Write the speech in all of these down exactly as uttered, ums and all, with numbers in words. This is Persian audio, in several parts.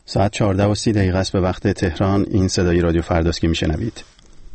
ساعت چهارده و سی دقیقه است به وقت تهران. این صدای رادیو فرداست که میشنوید.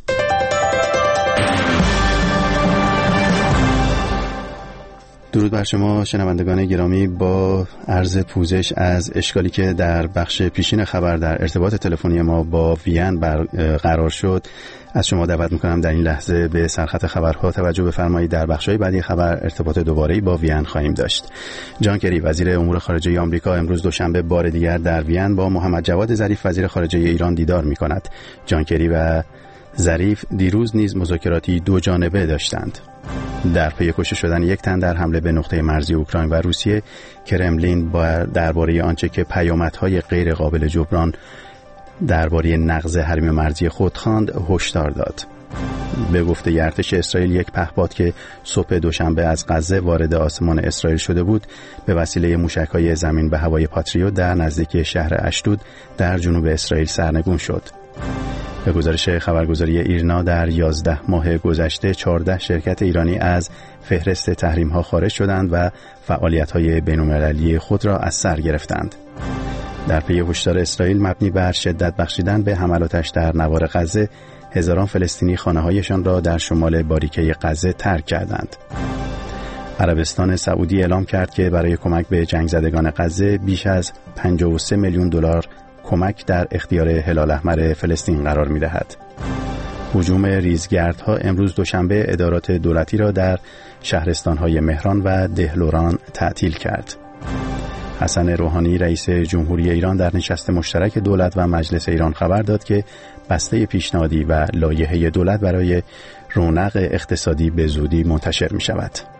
درود بر شما شنوندگان گرامی. با عرض پوزش از اشکالی که در بخش پیشین خبر در ارتباط تلفنی ما با وین برقرار شد، از شما دعوت میکنم در این لحظه به سرخط خبرها توجه بفرمایید. در بخش‌های بعدی خبر ارتباط دوباره‌ای با وین خواهیم داشت. جان کری وزیر امور خارجه آمریکا امروز دوشنبه بار دیگر در وین با محمد جواد ظریف وزیر خارجه ایران دیدار میکند. جان کری و ظریف دیروز نیز مذاکراتی دو جانبه داشتند. در پی کشته شدن یک تن در حمله به نقطه مرزی اوکراین و روسیه، کرملین با درباره آنچه که پیامدهای غیر قابل جبران درباره نقض حریم مرزی خود خواند هشدار داد. به گفته ارتش اسرائیل، یک پهپاد که صبح دوشنبه از غزه وارد آسمان اسرائیل شده بود به وسیله موشک‌های زمین به هوای پاتریوت در نزدیکی شهر اشدود در جنوب اسرائیل سرنگون شد. به گزارش خبرگزاری ایرنا در یازده ماه گذشته چهارده شرکت ایرانی از فهرست تحریم‌ها خارج شدند و فعالیت‌های بین‌المللی خود را از سر گرفتند. در پی هشدار اسرائیل مبنی بر شدت بخشیدن به حملاتش در نوار غزه، هزاران فلسطینی خانه‌هایشان را در شمال باریکه غزه ترک کردند. عربستان سعودی اعلام کرد که برای کمک به جنگ زدگان غزه بیش از پنجاه و سه میلیون دلار کمک در اختیار هلال احمر فلسطین قرار می‌دهد. هجوم ریزگردها امروز دوشنبه ادارات دولتی را در شهرستان‌های مهران و دهلوران تعطیل کرد. حسن روحانی رئیس جمهوری ایران در نشست مشترک دولت و مجلس ایران خبر داد که بسته پیشنهادی و لایحه دولت برای رونق اقتصادی به زودی منتشر می‌شود.